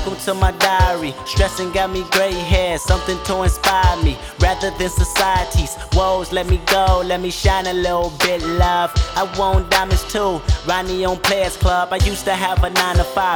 Welcome to my diary. Stressing got me gray hair, something to inspire me rather than society's woes. Let me go, let me shine a little bit, love. I want diamonds too, Ronnie on Players Club. I used to have a 9 to 5.